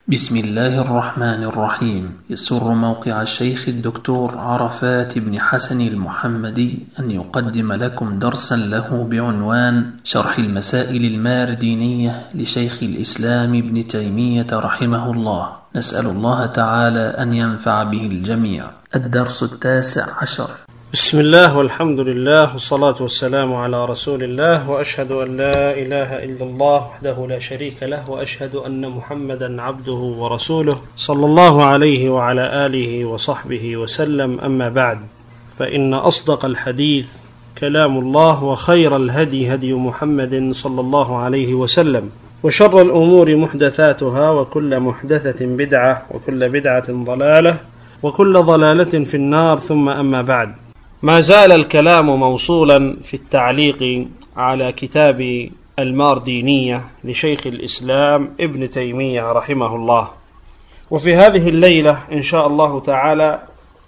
بسم الله الرحمن الرحيم. يسر موقع الشيخ الدكتور عرفات بن حسن المحمدي أن يقدم لكم درسا له بعنوان شرح المسائل الماردينية لشيخ الإسلام ابن تيمية رحمه الله. نسأل الله تعالى أن ينفع به الجميع. الدرس 19. بسم الله والحمد لله والصلاة والسلام على رسول الله، وأشهد أن لا إله إلا الله وحده لا شريك له، وأشهد أن محمدا عبده ورسوله صلى الله عليه وعلى آله وصحبه وسلم. أما بعد، فإن أصدق الحديث كلام الله، وخير الهدي هدي محمد صلى الله عليه وسلم، وشر الأمور محدثاتها، وكل محدثة بدعة، وكل بدعة ضلالة، وكل ضلالة في النار. ثم أما بعد، ما زال الكلام موصولا في التعليق على كتاب الماردينية لشيخ الإسلام ابن تيمية رحمه الله. وفي هذه الليلة إن شاء الله تعالى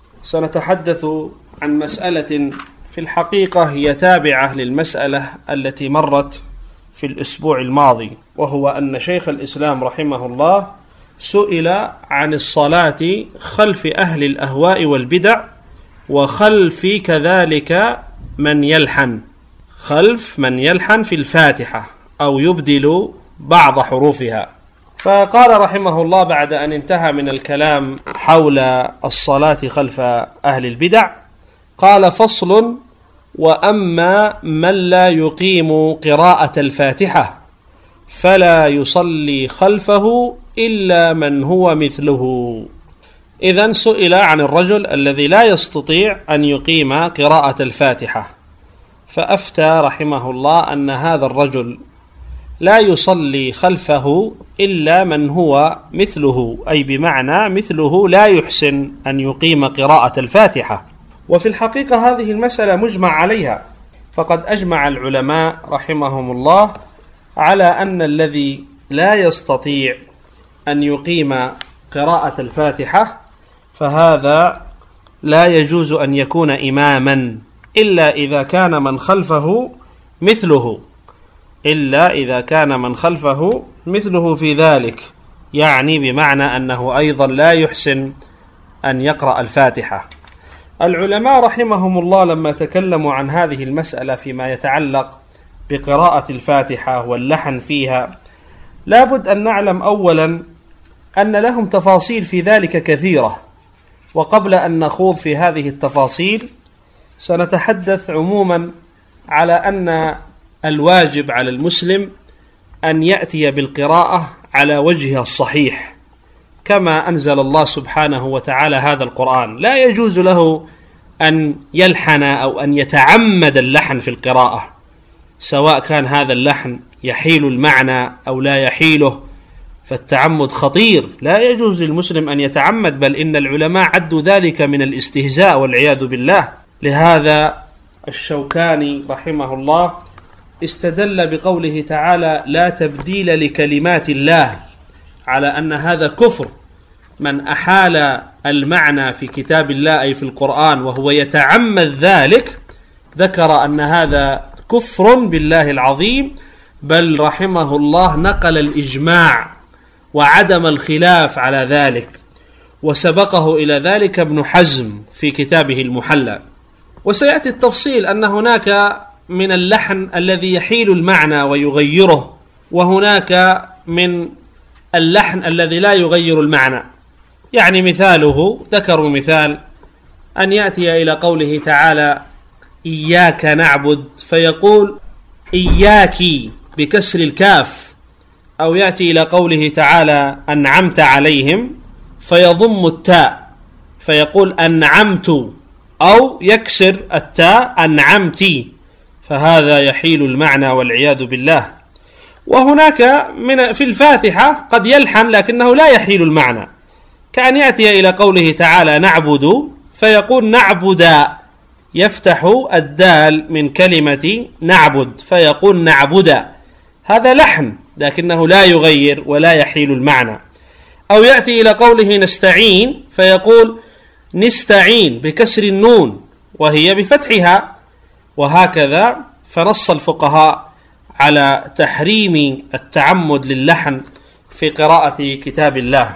سنتحدث عن مسألة في الحقيقة هي تابعة للمسألة التي مرت في الأسبوع الماضي، وهو أن شيخ الإسلام رحمه الله سئل عن الصلاة خلف أهل الأهواء والبدع، وخلف كذلك من يلحن، خلف من يلحن في الفاتحة أو يبدل بعض حروفها. فقال رحمه الله بعد أن انتهى من الكلام حول الصلاة خلف أهل البدع، قال: فصل: وأما من لا يقيم قراءة الفاتحة فلا يصلي خلفه إلا من هو مثله. إذن سئل عن الرجل الذي لا يستطيع أن يقيم قراءة الفاتحة، فأفتى رحمه الله أن هذا الرجل لا يصلي خلفه إلا من هو مثله، أي بمعنى مثله لا يحسن أن يقيم قراءة الفاتحة. وفي الحقيقة هذه المسألة مجمع عليها، فقد أجمع العلماء رحمهم الله على أن الذي لا يستطيع أن يقيم قراءة الفاتحة فهذا لا يجوز أن يكون إماما إلا إذا كان من خلفه مثله، إلا إذا كان من خلفه مثله في ذلك، يعني بمعنى أنه أيضا لا يحسن أن يقرأ الفاتحة. العلماء رحمهم الله لما تكلموا عن هذه المسألة فيما يتعلق بقراءة الفاتحة واللحن فيها، لابد أن نعلم أولا أن لهم تفاصيل في ذلك كثيرة. وقبل أن نخوض في هذه التفاصيل سنتحدث عموما على أن الواجب على المسلم أن يأتي بالقراءة على وجهها الصحيح كما أنزل الله سبحانه وتعالى هذا القرآن. لا يجوز له أن يلحن أو أن يتعمد اللحن في القراءة، سواء كان هذا اللحن يحيل المعنى أو لا يحيله، فالتعمد خطير، لا يجوز للمسلم أن يتعمد، بل إن العلماء عدوا ذلك من الاستهزاء والعياذ بالله. لهذا الشوكاني رحمه الله استدل بقوله تعالى: لا تبديل لكلمات الله، على أن هذا كفر. من أحال المعنى في كتاب الله أي في القرآن وهو يتعمد ذلك، ذكر أن هذا كفر بالله العظيم، بل رحمه الله نقل الإجماع وعدم الخلاف على ذلك، وسبقه إلى ذلك ابن حزم في كتابه المحلى. وسيأتي التفصيل أن هناك من اللحن الذي يحيل المعنى ويغيره، وهناك من اللحن الذي لا يغير المعنى. يعني مثاله، ذكروا مثال أن يأتي إلى قوله تعالى: إياك نعبد، فيقول إياك بكسر الكاف، أو يأتي إلى قوله تعالى: أنعمت عليهم، فيضم التاء فيقول أنعمت، أو يكسر التاء أنعمتي، فهذا يحيل المعنى والعياذ بالله. وهناك في الفاتحة قد يلحن لكنه لا يحيل المعنى، كأن يأتي إلى قوله تعالى نعبد، فيقول نعبد، يفتح الدال من كلمة نعبد فيقول نعبد، هذا لحن لكنه لا يغير ولا يحيل المعنى. أو يأتي إلى قوله نستعين، فيقول نستعين بكسر النون وهي بفتحها، وهكذا. فنص الفقهاء على تحريم التعمد للحن في قراءة كتاب الله.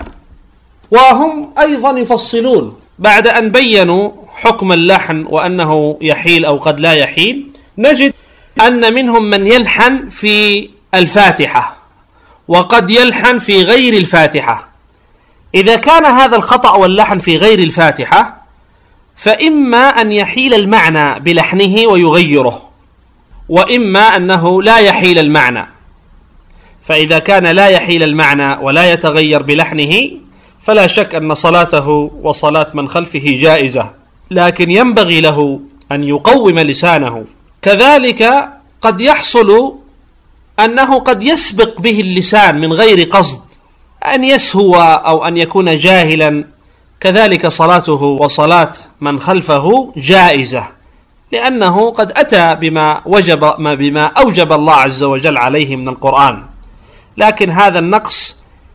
وهم أيضا يفصلون بعد أن بينوا حكم اللحن وأنه يحيل أو قد لا يحيل، نجد أن منهم من يلحن في الفاتحة وقد يلحن في غير الفاتحة. إذا كان هذا الخطأ واللحن في غير الفاتحة فإما أن يحيل المعنى بلحنه ويغيره، وإما أنه لا يحيل المعنى. فإذا كان لا يحيل المعنى ولا يتغير بلحنه فلا شك أن صلاته وصلاة من خلفه جائزة، لكن ينبغي له أن يقوم لسانه. كذلك قد يحصل أنه قد يسبق به اللسان من غير قصد، أن يسهو أو أن يكون جاهلا، كذلك صلاته وصلاة من خلفه جائزة، لأنه قد أتى بما أوجب الله عز وجل عليه من القرآن. لكن هذا النقص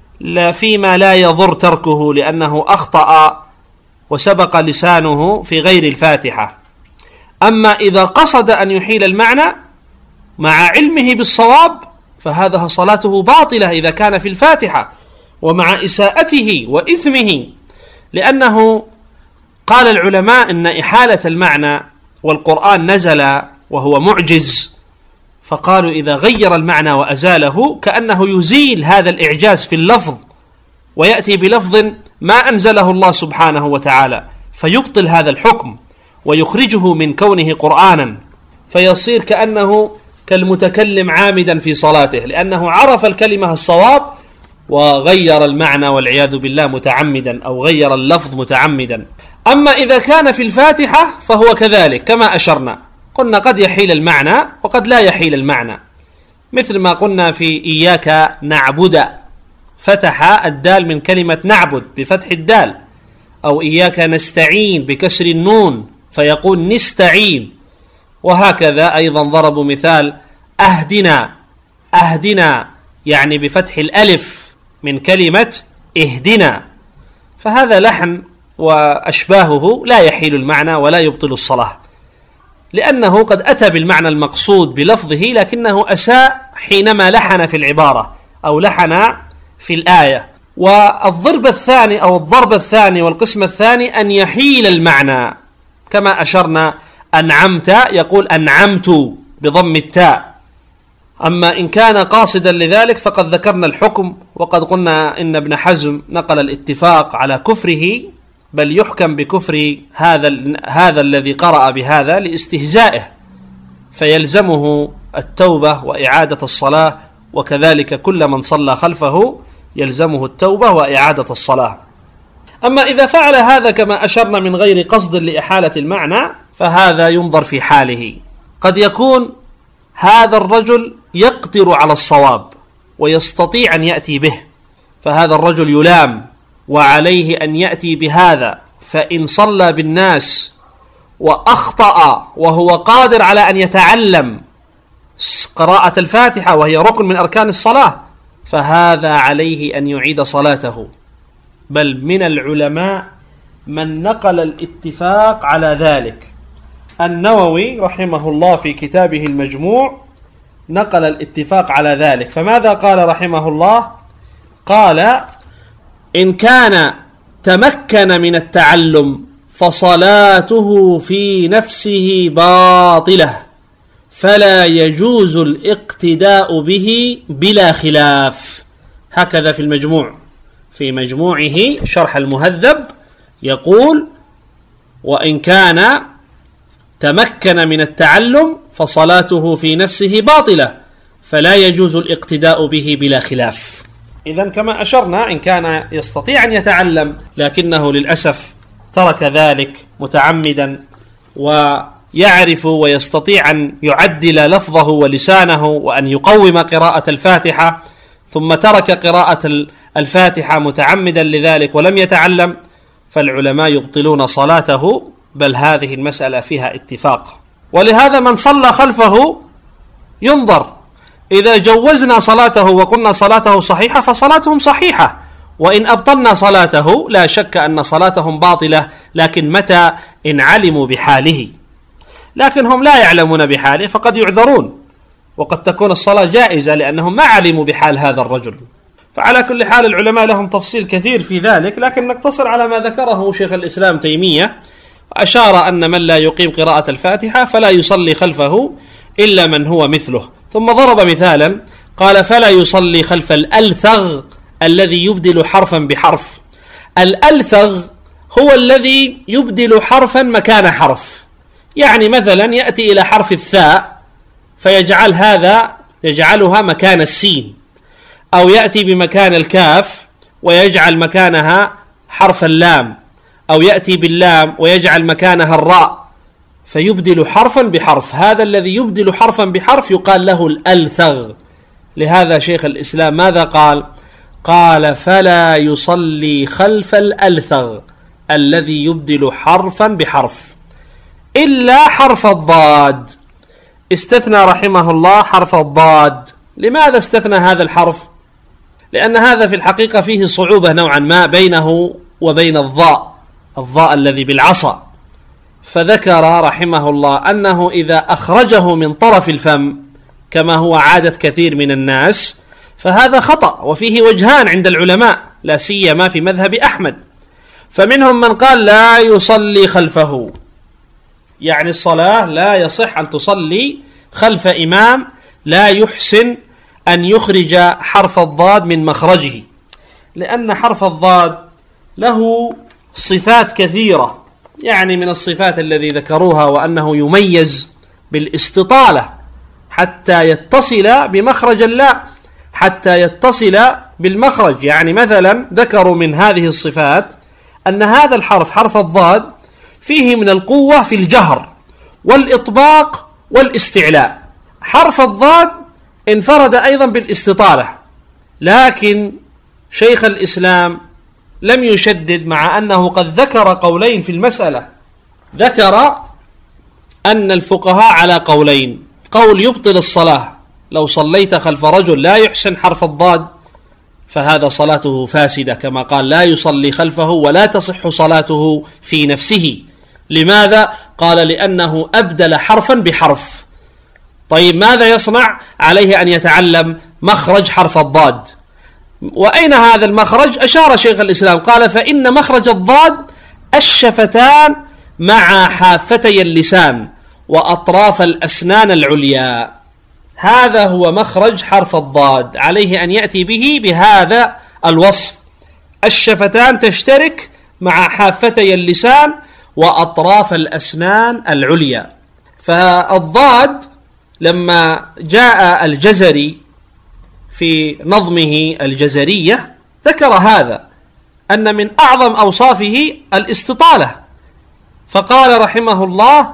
فيما لا يضر تركه، لأنه أخطأ وسبق لسانه في غير الفاتحة. أما إذا قصد أن يحيل المعنى مع علمه بالصواب فهذا صلاته باطلة إذا كان في الفاتحة، ومع إساءته وإثمه، لأنه قال العلماء إن إحالة المعنى والقرآن نزل وهو معجز، فقالوا إذا غير المعنى وأزاله كأنه يزيل هذا الإعجاز في اللفظ ويأتي بلفظ ما أنزله الله سبحانه وتعالى، فيبطل هذا الحكم ويخرجه من كونه قرآنا، فيصير كأنه كالمتكلم عامدا في صلاته، لأنه عرف الكلمة الصواب وغير المعنى والعياذ بالله متعمدا، أو غير اللفظ متعمدا. أما إذا كان في الفاتحة فهو كذلك كما أشرنا، قلنا قد يحيل المعنى وقد لا يحيل المعنى، مثل ما قلنا في إياك نعبد، فتح الدال من كلمة نعبد بفتح الدال، أو إياك نستعين بكسر النون فيقول نستعين. وهكذا أيضا ضربوا مثال أهدنا، أهدنا يعني بفتح الألف من كلمة اهدنا، فهذا لحن وأشباهه لا يحيل المعنى ولا يبطل الصلاة، لأنه قد أتى بالمعنى المقصود بلفظه لكنه أساء حينما لحن في العبارة أو لحن في الآية. والضرب الثاني أو الضرب الثاني والقسم الثاني أن يحيل المعنى، كما أشرنا أنعمت يقول أنعمت بضم التاء. أما إن كان قاصدا لذلك فقد ذكرنا الحكم، وقد قلنا إن ابن حزم نقل الاتفاق على كفره، بل يحكم بكفر هذا الذي قرأ بهذا لاستهزائه، فيلزمه التوبة وإعادة الصلاة، وكذلك كل من صلى خلفه يلزمه التوبة وإعادة الصلاة. أما إذا فعل هذا كما أشرنا من غير قصد لإحالة المعنى فهذا ينظر في حاله. قد يكون هذا الرجل يقدر على الصواب ويستطيع أن يأتي به، فهذا الرجل يلام وعليه أن يأتي بهذا، فإن صلى بالناس وأخطأ وهو قادر على أن يتعلم قراءة الفاتحة وهي ركن من أركان الصلاة فهذا عليه أن يعيد صلاته. بل من العلماء من نقل الاتفاق على ذلك، النووي رحمه الله في كتابه المجموع نقل الاتفاق على ذلك. فماذا قال رحمه الله؟ قال إن كان تمكن من التعلم فصلاته في نفسه باطلة فلا يجوز الاقتداء به بلا خلاف. هكذا في المجموع، في مجموعه شرح المهذب يقول وإن كان تمكن من التعلم فصلاته في نفسه باطلة فلا يجوز الاقتداء به بلا خلاف. إذن كما أشرنا إن كان يستطيع أن يتعلم لكنه للأسف ترك ذلك متعمدا ويعرف ويستطيع أن يعدل لفظه ولسانه وأن يقوم قراءة الفاتحة ثم ترك قراءة الفاتحة متعمدا لذلك ولم يتعلم، فالعلماء يبطلون صلاته، بل هذه المسألة فيها اتفاق. ولهذا من صلى خلفه ينظر، إذا جوزنا صلاته وقلنا صلاته صحيحة فصلاتهم صحيحة، وإن أبطلنا صلاته لا شك أن صلاتهم باطلة، لكن متى إن علموا بحاله. لكن هم لا يعلمون بحاله فقد يعذرون، وقد تكون الصلاة جائزة لأنهم ما علموا بحال هذا الرجل. فعلى كل حال العلماء لهم تفصيل كثير في ذلك، لكن نقتصر على ما ذكره شيخ الإسلام تيمية، أشار أن من لا يقيم قراءة الفاتحة فلا يصلي خلفه إلا من هو مثله، ثم ضرب مثالا قال فلا يصلي خلف الألثغ الذي يبدل حرفا بحرف. الألثغ هو الذي يبدل حرفا مكان حرف، يعني مثلا يأتي إلى حرف الثاء يجعلها مكان السين، أو يأتي بمكان الكاف ويجعل مكانها حرف اللام، أو يأتي باللام ويجعل مكانها الراء، فيبدل حرفا بحرف. هذا الذي يبدل حرفا بحرف يقال له الألثغ. لهذا شيخ الإسلام ماذا قال؟ قال فلا يصلي خلف الألثغ الذي يبدل حرفا بحرف إلا حرف الضاد. استثنى رحمه الله حرف الضاد. لماذا استثنى هذا الحرف؟ لأن هذا في الحقيقة فيه صعوبة نوعا ما بينه وبين الضاء الذي بالعصا، فذكر رحمه الله أنه إذا أخرجه من طرف الفم كما هو عادة كثير من الناس فهذا خطأ، وفيه وجهان عند العلماء لا سيما في مذهب أحمد. فمنهم من قال لا يصلي خلفه، يعني الصلاة لا يصح أن تصلي خلف إمام لا يحسن أن يخرج حرف الضاد من مخرجه، لأن حرف الضاد له صفات كثيرة، يعني من الصفات الذي ذكروها وأنه يميز بالاستطالة حتى يتصل بمخرج اللاء، حتى يتصل بالمخرج. يعني مثلا ذكروا من هذه الصفات أن هذا الحرف حرف الضاد فيه من القوة في الجهر والإطباق والاستعلاء. حرف الضاد انفرد أيضا بالاستطالة، لكن شيخ الإسلام لم يشدد، مع أنه قد ذكر قولين في المسألة. ذكر أن الفقهاء على قولين: قول يبطل الصلاة، لو صليت خلف رجل لا يحسن حرف الضاد فهذا صلاته فاسدة، كما قال لا يصلي خلفه ولا تصح صلاته في نفسه. لماذا؟ قال لأنه أبدل حرفا بحرف. طيب ماذا يصنع؟ عليه أن يتعلم مخرج حرف الضاد. وأين هذا المخرج؟ أشار شيخ الإسلام قال فإن مخرج الضاد الشفتان مع حافتي اللسان وأطراف الأسنان العليا، هذا هو مخرج حرف الضاد، عليه أن يأتي به بهذا الوصف: الشفتان تشترك مع حافتي اللسان وأطراف الأسنان العليا. فالضاد لما جاء الجزري في نظمه الجزرية ذكر هذا، أن من أعظم أوصافه الاستطالة، فقال رحمه الله: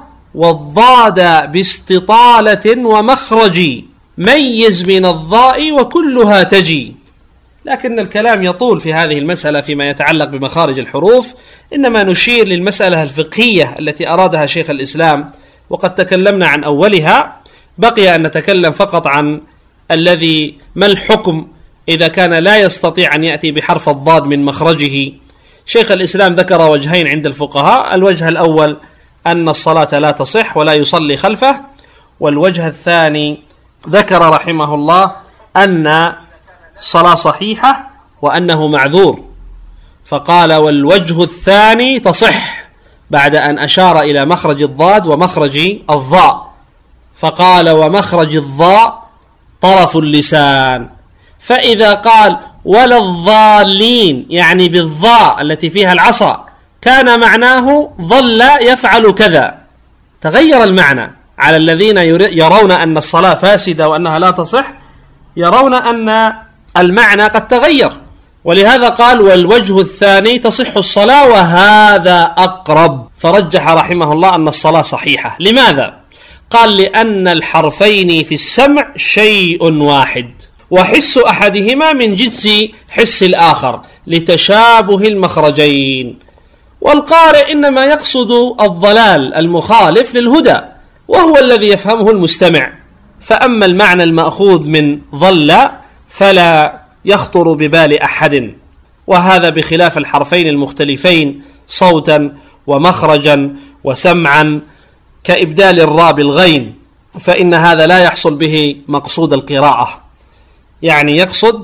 والضاد باستطالة ومخرج ميز من الضاء وكلها تجي. لكن الكلام يطول في هذه المسألة فيما يتعلق بمخارج الحروف، إنما نشير للمسألة الفقهية التي أرادها شيخ الإسلام، وقد تكلمنا عن أولها. بقي أن نتكلم فقط عن الذي ما الحكم إذا كان لا يستطيع أن يأتي بحرف الضاد من مخرجه. شيخ الإسلام ذكر وجهين عند الفقهاء: الوجه الأول أن الصلاة لا تصح ولا يصلي خلفه، والوجه الثاني ذكر رحمه الله أن الصلاة صحيحة وأنه معذور، فقال والوجه الثاني تصح، بعد أن أشار إلى مخرج الضاد ومخرج الضاء، فقال ومخرج الضاء طرف اللسان. فإذا قال ولا الضالين، يعني بالضاء التي فيها العصا، كان معناه ظل يفعل كذا، تغير المعنى على الذين يرون أن الصلاة فاسدة وأنها لا تصح، يرون أن المعنى قد تغير، ولهذا قال والوجه الثاني تصح الصلاة وهذا أقرب، فرجح رحمه الله أن الصلاة صحيحة. لماذا؟ قال لأن الحرفين في السمع شيء واحد، وحس أحدهما من جنس حس الآخر لتشابه المخرجين، والقارئ إنما يقصد الضلال المخالف للهدى، وهو الذي يفهمه المستمع، فأما المعنى المأخوذ من ضل فلا يخطر ببال أحد، وهذا بخلاف الحرفين المختلفين صوتا ومخرجا وسمعا كإبدال الراء بالغين، فإن هذا لا يحصل به مقصود القراءة، يعني يقصد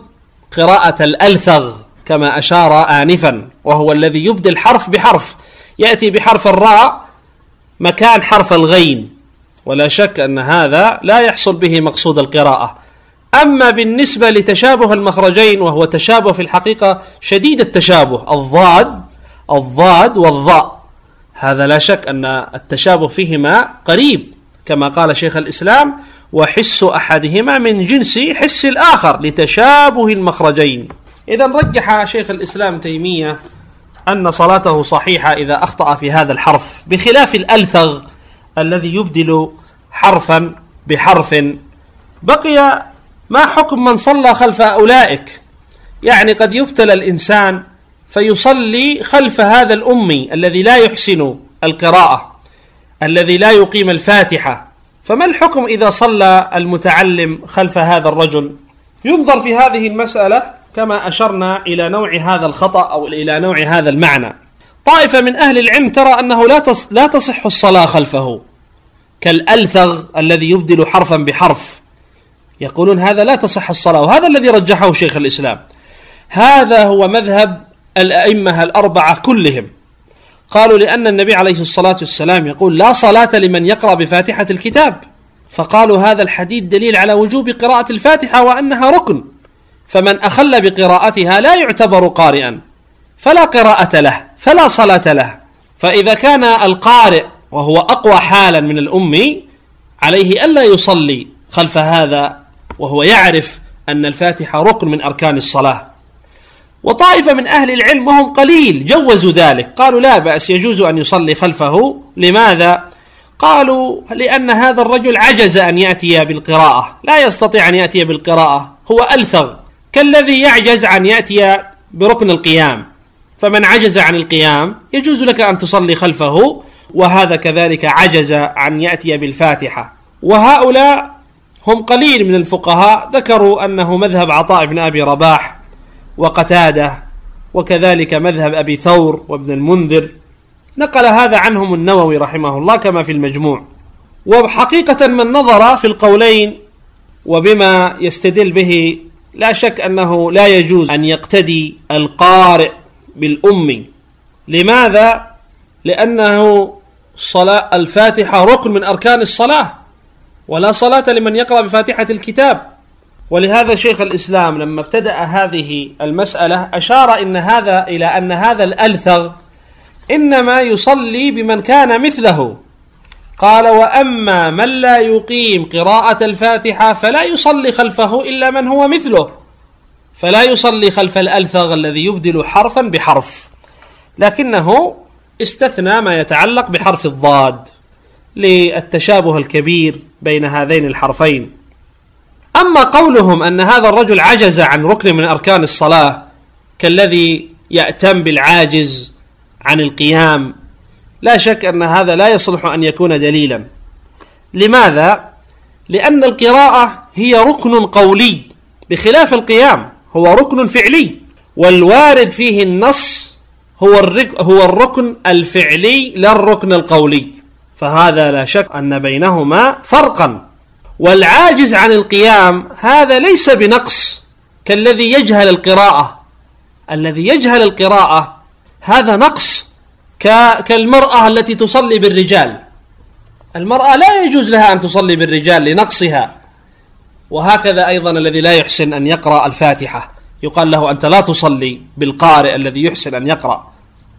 قراءة الألثغ كما أشار آنفا، وهو الذي يبدل حرف بحرف، يأتي بحرف الراء مكان حرف الغين، ولا شك أن هذا لا يحصل به مقصود القراءة. أما بالنسبة لتشابه المخرجين، وهو تشابه في الحقيقة شديد التشابه، الضاد والضاء، هذا لا شك أن التشابه فيهما قريب، كما قال شيخ الإسلام: وحس أحدهما من جنس حس الآخر لتشابه المخرجين. إذا رجح شيخ الإسلام تيمية أن صلاته صحيحة إذا أخطأ في هذا الحرف، بخلاف الألثغ الذي يبدل حرفا بحرف. بقي ما حكم من صلى خلف أولئك؟ يعني قد يبتلى الإنسان فيصلي خلف هذا الأمي الذي لا يحسن القراءة، الذي لا يقيم الفاتحة، فما الحكم إذا صلى المتعلم خلف هذا الرجل؟ ينظر في هذه المسألة كما أشرنا إلى نوع هذا الخطأ أو إلى نوع هذا المعنى. طائفة من أهل العلم ترى أنه لا تصح الصلاة خلفه، كالألثغ الذي يبدل حرفا بحرف، يقولون هذا لا تصح الصلاة، وهذا الذي رجحه شيخ الإسلام. هذا هو مذهب الأئمة الأربعة كلهم، قالوا لأن النبي عليه الصلاة والسلام يقول: لا صلاة لمن يقرأ بفاتحة الكتاب، فقالوا هذا الحديث دليل على وجوب قراءة الفاتحة وأنها ركن، فمن أخل بقراءتها لا يعتبر قارئا، فلا قراءة له، فلا صلاة له. فإذا كان القارئ وهو أقوى حالا من الأمي عليه ألا يصلي خلف هذا، وهو يعرف أن الفاتحة ركن من أركان الصلاة. وطائفة من أهل العلم وهم قليل جوزوا ذلك، قالوا لا بأس، يجوز أن يصلي خلفه. لماذا؟ قالوا لأن هذا الرجل عجز أن يأتي بالقراءة، لا يستطيع أن يأتي بالقراءة، هو ألثغ، كالذي يعجز عن يأتي بركن القيام، فمن عجز عن القيام يجوز لك أن تصلي خلفه، وهذا كذلك عجز عن يأتي بالفاتحة. وهؤلاء هم قليل من الفقهاء ذكروا أنه مذهب عطاء بن أبي رباح وقتادة، وكذلك مذهب أبي ثور وابن المنذر، نقل هذا عنهم النووي رحمه الله كما في المجموع. وحقيقة من نظر في القولين وبما يستدل به، لا شك أنه لا يجوز أن يقتدي القارئ بالأمي. لماذا؟ لأنه صلاة الفاتحة ركن من أركان الصلاة، ولا صلاة لمن يقرأ بفاتحة الكتاب. ولهذا شيخ الإسلام لما ابتدأ هذه المسألة أشار إلى أن هذا الألثغ إنما يصلي بمن كان مثله، قال: وأما من لا يقيم قراءة الفاتحة فلا يصلي خلفه إلا من هو مثله، فلا يصلي خلف الألثغ الذي يبدل حرفا بحرف، لكنه استثنى ما يتعلق بحرف الضاد للتشابه الكبير بين هذين الحرفين. أما قولهم أن هذا الرجل عجز عن ركن من أركان الصلاة كالذي يأتم بالعاجز عن القيام، لا شك أن هذا لا يصلح أن يكون دليلا. لماذا؟ لأن القراءة هي ركن قولي بخلاف القيام، هو ركن فعلي، والوارد فيه النص هو الركن الفعلي لا الركن القولي، فهذا لا شك أن بينهما فرقا. والعاجز عن القيام هذا ليس بنقص كالذي يجهل القراءة، الذي يجهل القراءة هذا نقص كالمرأة التي تصلي بالرجال، المرأة لا يجوز لها أن تصلي بالرجال لنقصها، وهكذا أيضا الذي لا يحسن أن يقرأ الفاتحة يقال له أنت لا تصلي بالقارئ الذي يحسن أن يقرأ.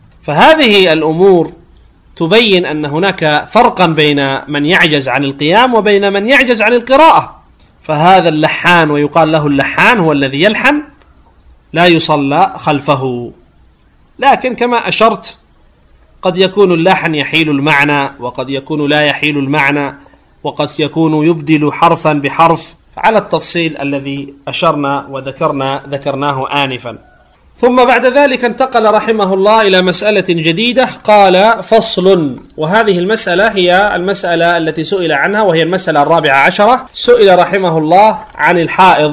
فهذه الأمور تبين أن هناك فرقا بين من يعجز عن القيام وبين من يعجز عن القراءة. فهذا اللحان، ويقال له اللحان، هو الذي يلحن، لا يصلى خلفه. لكن كما أشرت قد يكون اللحن يحيل المعنى، وقد يكون لا يحيل المعنى، وقد يكون يبدل حرفا بحرف، على التفصيل الذي أشرنا ذكرناه آنفا. ثم بعد ذلك انتقل رحمه الله إلى مسألة جديدة، قال: فصل. وهذه المسألة هي المسألة التي سئل عنها، وهي المسألة 14. سئل رحمه الله عن الحائض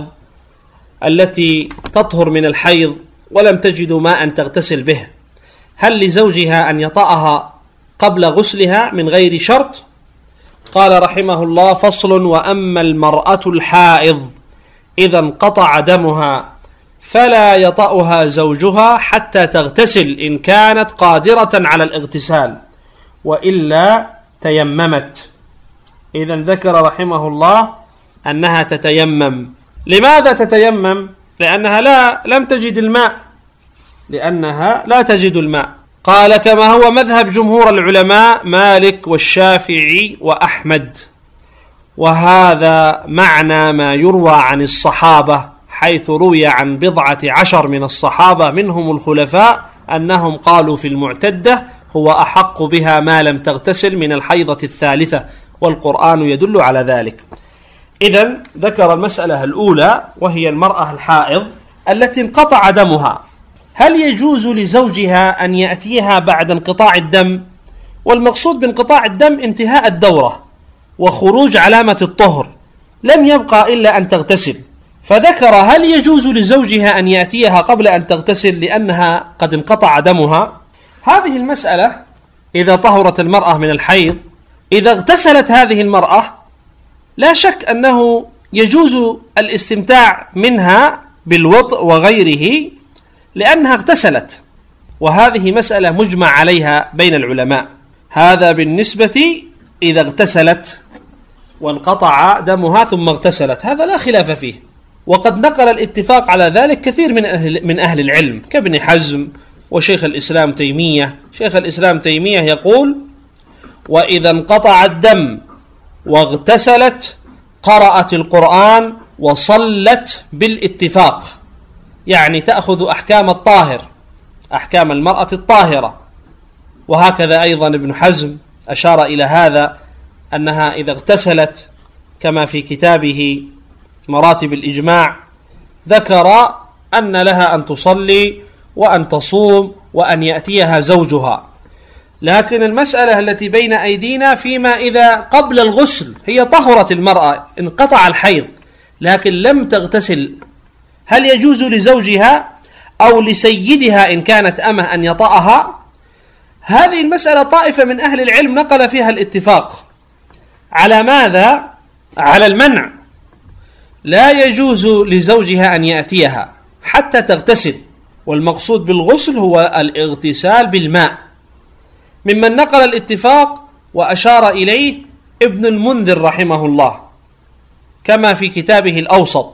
التي تطهر من الحيض ولم تجد ماء تغتسل به، هل لزوجها أن يطأها قبل غسلها من غير شرط؟ قال رحمه الله: فصل. وأما المرأة الحائض إذا انقطع دمها فلا يطأها زوجها حتى تغتسل إن كانت قادرة على الاغتسال، وإلا تيممت. إذن ذكر رحمه الله أنها تتيمم. لماذا تتيمم؟ لأنها لم تجد الماء، لأنها لا تجد الماء. قال كما هو مذهب جمهور العلماء مالك والشافعي وأحمد، وهذا معنى ما يروى عن الصحابة، حيث روي عن 14 من الصحابة منهم الخلفاء أنهم قالوا في المعتدة هو أحق بها ما لم تغتسل من الحيضة الثالثة، والقرآن يدل على ذلك. إذن ذكر المسألة الأولى وهي المرأة الحائض التي انقطع دمها، هل يجوز لزوجها أن يأتيها بعد انقطاع الدم؟ والمقصود بانقطاع الدم انتهاء الدورة وخروج علامة الطهر، لم يبقى إلا أن تغتسل. فذكر هل يجوز لزوجها أن يأتيها قبل أن تغتسل لأنها قد انقطع دمها؟ هذه المسألة إذا طهرت المرأة من الحيض، إذا اغتسلت هذه المرأة لا شك أنه يجوز الاستمتاع منها بالوطء وغيره لأنها اغتسلت، وهذه مسألة مجمع عليها بين العلماء. هذا بالنسبة إذا اغتسلت وانقطع دمها ثم اغتسلت، هذا لا خلاف فيه، وقد نقل الاتفاق على ذلك كثير من أهل العلم كابن حزم وشيخ الإسلام تيمية. شيخ الإسلام تيمية يقول: وإذا انقطع الدم واغتسلت قرأت القرآن وصلت بالاتفاق، يعني تأخذ أحكام الطاهر، أحكام المرأة الطاهرة. وهكذا أيضا ابن حزم أشار إلى هذا، أنها إذا اغتسلت كما في كتابه مراتب الإجماع ذكر أن لها أن تصلي وأن تصوم وأن يأتيها زوجها. لكن المسألة التي بين أيدينا فيما إذا قبل الغسل هي طهرت المرأة، انقطع الحيض لكن لم تغتسل، هل يجوز لزوجها أو لسيدها إن كانت أمه أن يطأها؟ هذه المسألة طائفة من أهل العلم نقل فيها الاتفاق على ماذا؟ على المنع، لا يجوز لزوجها أن يأتيها حتى تغتسل، والمقصود بالغسل هو الاغتسال بالماء. ممن نقل الاتفاق وأشار إليه ابن المنذر رحمه الله كما في كتابه الأوسط،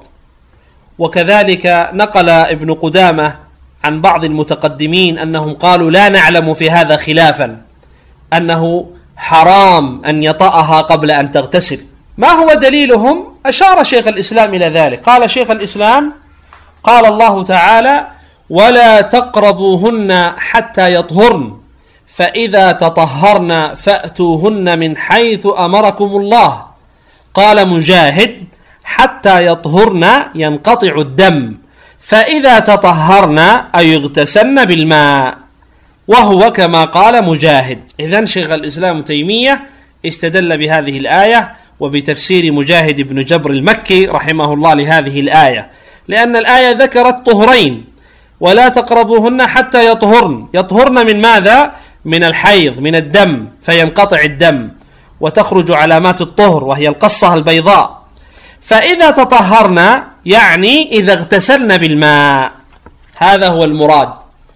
وكذلك نقل ابن قدامة عن بعض المتقدمين أنهم قالوا لا نعلم في هذا خلافا، أنه حرام أن يطأها قبل أن تغتسل. ما هو دليلهم؟ أشار شيخ الإسلام إلى ذلك. قال شيخ الإسلام: قال الله تعالى: ولا تقربوهن حتى يطهرن فإذا تطهرن فأتوهن من حيث أمركم الله. قال مجاهد: حتى يطهرن ينقطع الدم، فإذا تطهرن أي يغتسلن بالماء، وهو كما قال مجاهد. إذن شيخ الإسلام تيمية استدل بهذه الآية وبتفسير مجاهد بن جبر المكي رحمه الله لهذه الآية، لأن الآية ذكرت طهرين: ولا تقربوهن حتى يطهرن. يطهرن من ماذا؟ من الحيض، من الدم، فينقطع الدم وتخرج علامات الطهر وهي القصة البيضاء. فإذا تطهرن يعني إذا اغتسلن بالماء، هذا هو المراد.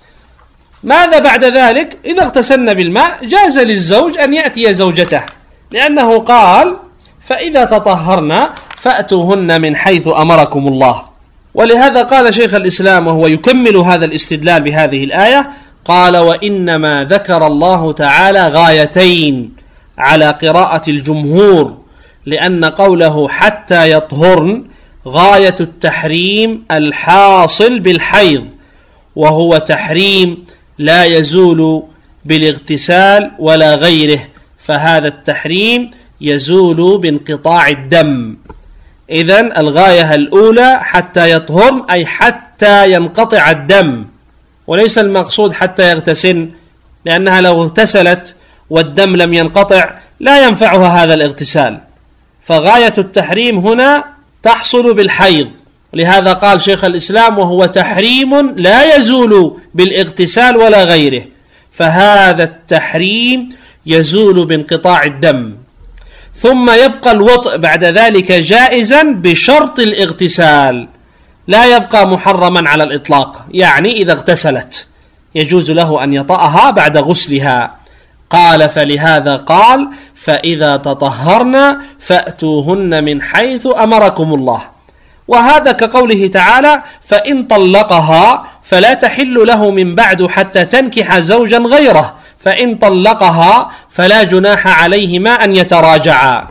ماذا بعد ذلك؟ إذا اغتسلن بالماء جاز للزوج أن يأتي زوجته، لأنه قال: فإذا تطهرن فأتوهن من حيث أمركم الله. ولهذا قال شيخ الإسلام وهو يكمل هذا الاستدلال بهذه الآية، قال: وإنما ذكر الله تعالى غايتين على قراءة الجمهور، لأن قوله حتى يطهرن غاية التحريم الحاصل بالحيض، وهو تحريم لا يزول بالاغتسال ولا غيره، فهذا التحريم يزول بانقطاع الدم. إذن الغاية الأولى حتى يطهرن أي حتى ينقطع الدم، وليس المقصود حتى يغتسل، لأنها لو اغتسلت والدم لم ينقطع لا ينفعها هذا الاغتسال، فغاية التحريم هنا تحصل بالحيض. لهذا قال شيخ الإسلام: وهو تحريم لا يزول بالاغتسال ولا غيره، فهذا التحريم يزول بانقطاع الدم. ثم يبقى الوطء بعد ذلك جائزا بشرط الاغتسال، لا يبقى محرما على الإطلاق، يعني إذا اغتسلت يجوز له أن يطأها بعد غسلها. قال فلهذا قال فإذا تطهرن فأتوهن من حيث أمركم الله. وهذا كقوله تعالى فإن طلقها فلا تحل له من بعد حتى تنكح زوجا غيره، فإن طلقها فلا جناح عليهما أن يتراجعا.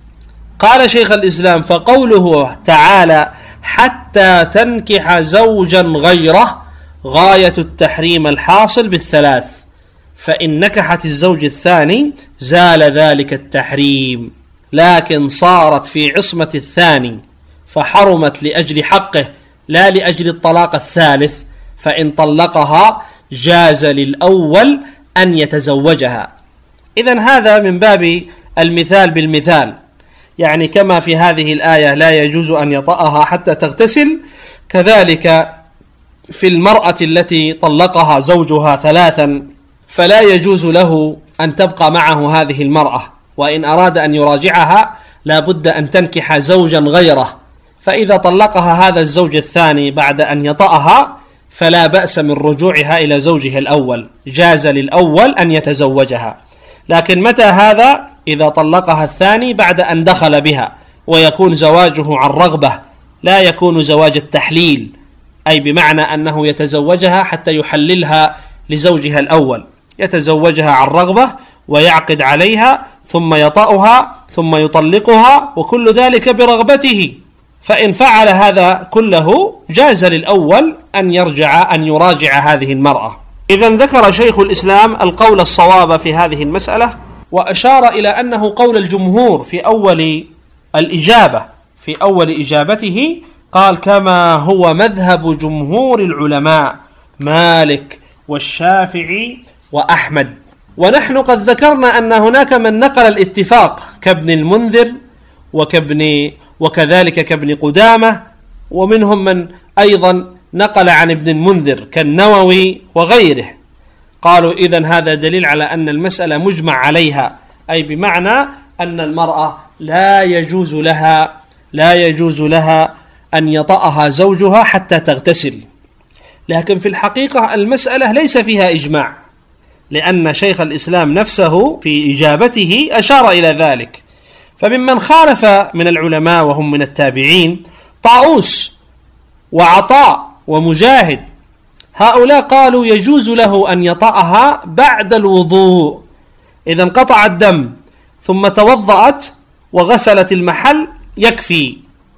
قال شيخ الإسلام فقوله تعالى حتى تنكح زوجا غيره غاية التحريم الحاصل بالثلاث، فإن نكحت الزوج الثاني زال ذلك التحريم، لكن صارت في عصمة الثاني فحرمت لأجل حقه لا لأجل الطلاق الثالث، فإن طلقها جاز للأول أن يتزوجها. إذن هذا من باب المثال بالمثال، يعني كما في هذه الآية لا يجوز أن يطأها حتى تغتسل، كذلك في المرأة التي طلقها زوجها ثلاثا فلا يجوز له أن تبقى معه هذه المرأة، وإن أراد أن يراجعها لا بد أن تنكح زوجا غيره، فإذا طلقها هذا الزوج الثاني بعد أن يطأها فلا بأس من رجوعها إلى زوجها الأول، جاز للأول أن يتزوجها. لكن متى هذا؟ إذا طلقها الثاني بعد أن دخل بها، ويكون زواجه عن رغبة، لا يكون زواج التحليل، أي بمعنى أنه يتزوجها حتى يحللها لزوجها الأول، يتزوجها عن رغبة ويعقد عليها ثم يطأها ثم يطلقها، وكل ذلك برغبته. فإن فعل هذا كله جاز للأول أن يراجع هذه المرأة. إذن ذكر شيخ الإسلام القول الصواب في هذه المسألة، وأشار إلى أنه قول الجمهور في أول الإجابة، في أول إجابته قال كما هو مذهب جمهور العلماء مالك والشافعي وأحمد. ونحن قد ذكرنا أن هناك من نقل الاتفاق كابن المنذر وكذلك كابن قدامة، ومنهم من أيضا نقل عن ابن المنذر كالنووي وغيره. قالوا إذن هذا دليل على أن المسألة مجمع عليها، أي بمعنى أن المرأة لا يجوز لها أن يطأها زوجها حتى تغتسل. لكن في الحقيقة المسألة ليس فيها إجماع، لأن شيخ الإسلام نفسه في إجابته أشار إلى ذلك. فممن خالف من العلماء وهم من التابعين طاووس وعطاء ومجاهد، هؤلاء قالوا يجوز له أن يطأها بعد الوضوء، إذا انقطع الدم ثم توضأت وغسلت المحل يكفي،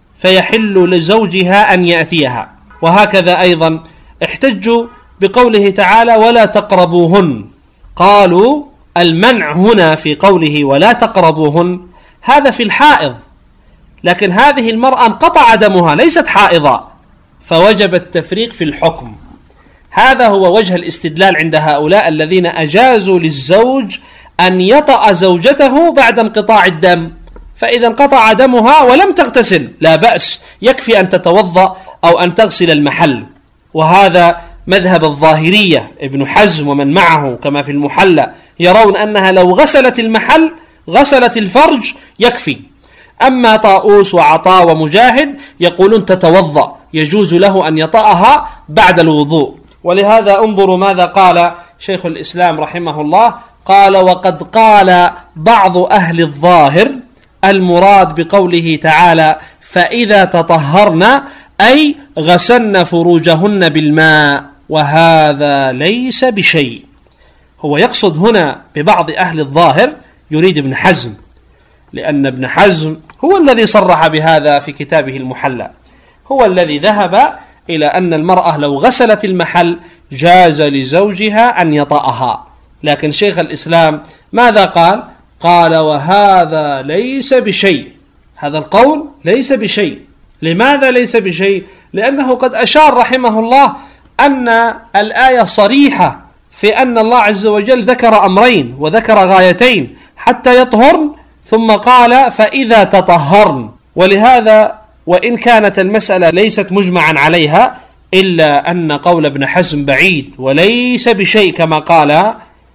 فيحل لزوجها أن يأتيها. وهكذا أيضا احتجوا بقوله تعالى ولا تقربوهن، قالوا المنع هنا في قوله ولا تقربوهن هذا في الحائض، لكن هذه المرأة انقطع دمها ليست حائضة، فوجب التفريق في الحكم. هذا هو وجه الاستدلال عند هؤلاء الذين أجازوا للزوج أن يطأ زوجته بعد انقطاع الدم، فإذا انقطع دمها ولم تغتسل لا بأس، يكفي أن تتوضأ أو أن تغسل المحل. وهذا مذهب الظاهرية، ابن حزم ومن معه كما في المحلى يرون أنها لو غسلت المحل غسلت الفرج يكفي. أما طاووس وعطاء ومجاهد يقولون تتوضأ، يجوز له أن يطأها بعد الوضوء. ولهذا انظروا ماذا قال شيخ الإسلام رحمه الله، قال وقد قال بعض أهل الظاهر المراد بقوله تعالى فإذا تطهرن أي غسلن فروجهن بالماء، وهذا ليس بشيء. هو يقصد هنا ببعض أهل الظاهر يريد ابن حزم، لأن ابن حزم هو الذي صرح بهذا في كتابه المحلى، هو الذي ذهب إلى أن المرأة لو غسلت المحل جاز لزوجها أن يطأها. لكن شيخ الإسلام ماذا قال؟ قال وهذا ليس بشيء، هذا القول ليس بشيء. لماذا ليس بشيء؟ لأنه قد أشار رحمه الله أن الآية صريحة في أن الله عز وجل ذكر أمرين وذكر غايتين حتى يطهرن، ثم قال فإذا تطهرن. ولهذا وإن كانت المسألة ليست مجمعا عليها إلا أن قول ابن حزم بعيد وليس بشيء كما قال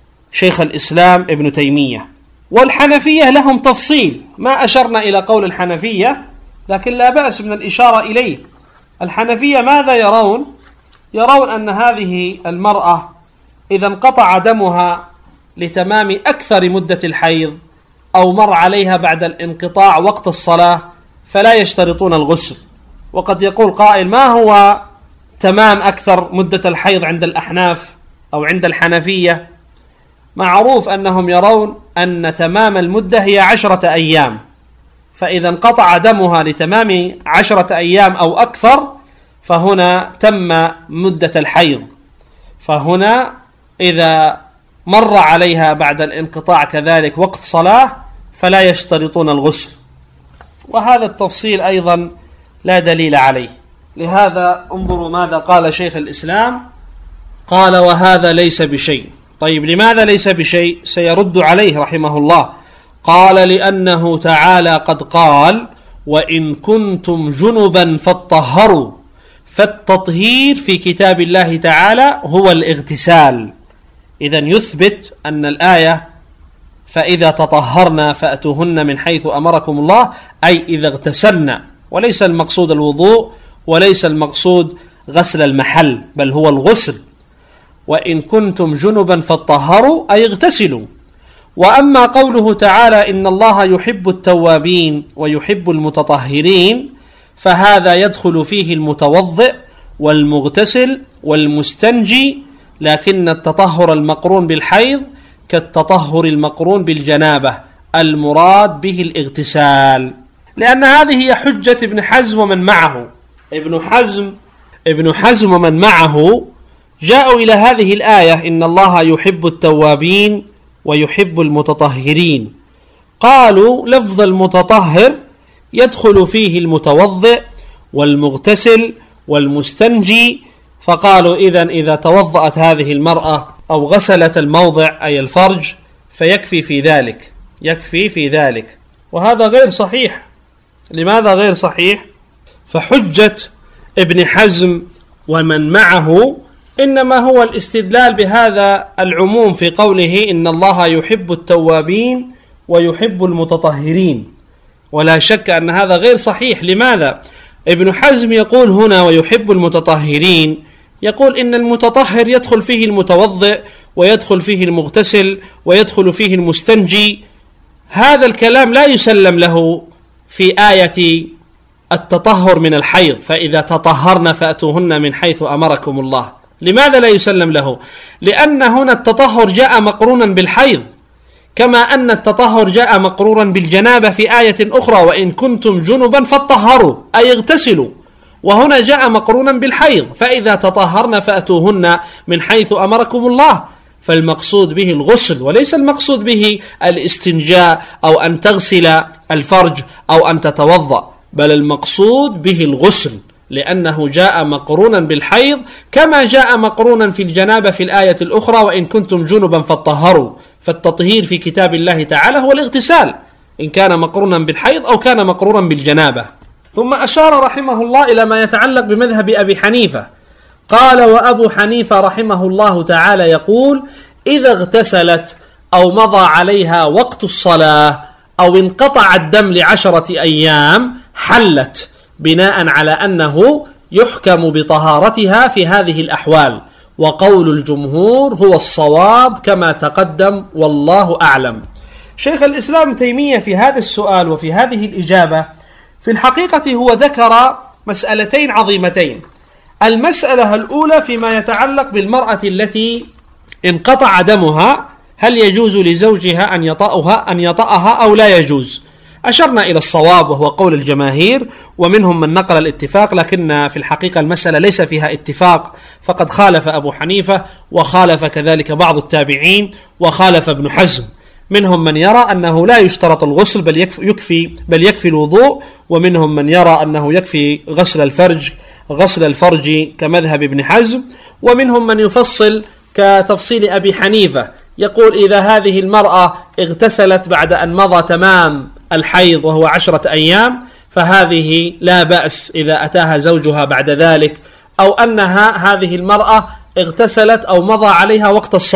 شيخ الإسلام ابن تيمية. والحنفية لهم تفصيل، ما أشرنا إلى قول الحنفية لكن لا بأس من الإشارة إليه، الحنفية ماذا يرون؟ يرون أن هذه المرأة إذا انقطع دمها لتمام أكثر مدة الحيض أو مر عليها بعد الانقطاع وقت الصلاة فلا يشترطون الغسل. وقد يقول قائل: ما هو تمام أكثر مدة الحيض عند الأحناف أو عند الحنفية؟ معروف أنهم يرون أن تمام المدة هي 10 أيام، فإذا انقطع دمها لتمام 10 أيام أو أكثر فهنا تم مدة الحيض، فهنا إذا مر عليها بعد الانقطاع كذلك وقت صلاة فلا يشترطون الغسل. وهذا التفصيل أيضا لا دليل عليه. لهذا انظروا ماذا قال شيخ الإسلام، قال: وهذا ليس بشيء. طيب لماذا ليس بشيء؟ سيرد عليه رحمه الله. قال: لأنه تعالى قد قال: وإن كنتم جنبا فاطهروا. فالتطهير في كتاب الله تعالى هو الاغتسال. إذن يثبت أن الآية فإذا تطهرنا فأتوهن من حيث أمركم الله أي إذا اغتسلنا، وليس المقصود الوضوء وليس المقصود غسل المحل، بل هو الغسل. وإن كنتم جنبا فاطهروا أي اغتسلوا. وأما قوله تعالى: إن الله يحب التوابين ويحب المتطهرين، فهذا يدخل فيه المتوضئ والمغتسل والمستنجي، لكن التطهر المقرون بالحيض كالتطهر المقرون بالجنابة، المراد به الاغتسال. لأن هذه هي حجة ابن حزم ومن معه. ابن حزم ومن معه جاءوا إلى هذه الآية: إن الله يحب التوابين ويحب المتطهرين. قالوا لفظ المتطهر يدخل فيه المتوضئ والمغتسل والمستنجي، فقالوا إذا توضأت هذه المرأة أو غسلت الموضع أي الفرج فيكفي في ذلك. وهذا غير صحيح. لماذا غير صحيح؟ فحجة ابن حزم ومن معه إنما هو الاستدلال بهذا العموم في قوله: إن الله يحب التوابين ويحب المتطهرين، ولا شك أن هذا غير صحيح. لماذا؟ ابن حزم يقول هنا ويحب المتطهرين، يقول إن المتطهر يدخل فيه المتوضئ ويدخل فيه المغتسل ويدخل فيه المستنجي. هذا الكلام لا يسلم له في آية التطهر من الحيض: فإذا تطهرن فأتوهن من حيث أمركم الله. لماذا لا يسلم له؟ لأن هنا التطهر جاء مقرونا بالحيض، كما أن التطهر جاء مقرونا بالجنابة في آية أخرى: وإن كنتم جنبا فاطهروا أي اغتسلوا. وهنا جاء مقرونا بالحيض: فإذا تطهرن فأتوهن من حيث أمركم الله. فالمقصود به الغسل، وليس المقصود به الاستنجاء أو أن تغسل الفرج أو أن تتوضأ، بل المقصود به الغسل، لأنه جاء مقرونا بالحيض كما جاء مقرونا في الجنابة في الآية الأخرى: وإن كنتم جنبا فاطهروا. فالتطهير في كتاب الله تعالى هو الاغتسال، إن كان مقرونا بالحيض أو كان مقرونا بالجنابة. ثم أشار رحمه الله إلى ما يتعلق بمذهب أبي حنيفة. قال: وأبو حنيفة رحمه الله تعالى يقول: إذا اغتسلت أو مضى عليها وقت الصلاة أو انقطع الدم ل10 أيام حلت، بناء على أنه يحكم بطهارتها في هذه الأحوال. وقول الجمهور هو الصواب كما تقدم، والله أعلم. شيخ الإسلام تيمية في هذا السؤال وفي هذه الإجابة في الحقيقة هو ذكر مسألتين عظيمتين. المسألة الأولى فيما يتعلق بالمرأة التي انقطع دمها، هل يجوز لزوجها أن يطأها أو لا يجوز؟ أشرنا إلى الصواب وهو قول الجماهير، ومنهم من نقل الاتفاق، لكن في الحقيقة المسألة ليس فيها اتفاق، فقد خالف أبو حنيفة وخالف كذلك بعض التابعين وخالف ابن حزم. منهم من يرى أنه لا يشترط الغسل بل يكفي الوضوء، ومنهم من يرى أنه يكفي غسل الفرج كمذهب ابن حزم، ومنهم من يفصل كتفصيل أبي حنيفة، يقول إذا هذه المرأة اغتسلت بعد أن مضى تمام الحيض وهو 10 أيام فهذه لا بأس إذا أتاها زوجها بعد ذلك، أو أنها هذه المرأة اغتسلت أو مضى عليها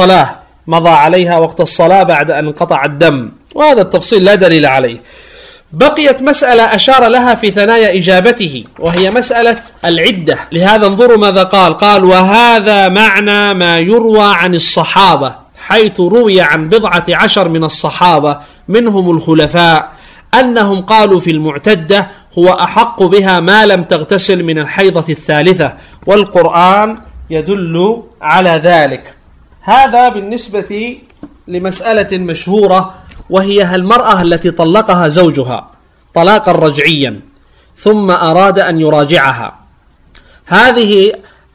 وقت الصلاة بعد أن انقطع الدم، وهذا التفصيل لا دليل عليه. بقيت مسألة أشار لها في ثنايا إجابته، وهي مسألة العدة. لهذا انظروا ماذا قال: وهذا معنى ما يروى عن الصحابة، حيث روي عن 14 من الصحابة منهم الخلفاء أنهم قالوا في المعتدة: هو أحق بها ما لم تغتسل من الحيضة الثالثة، والقرآن يدل على ذلك. هذا بالنسبة لمسألة مشهورة، وهي المرأة التي طلقها زوجها طلاقا رجعيا ثم أراد أن يراجعها. هذه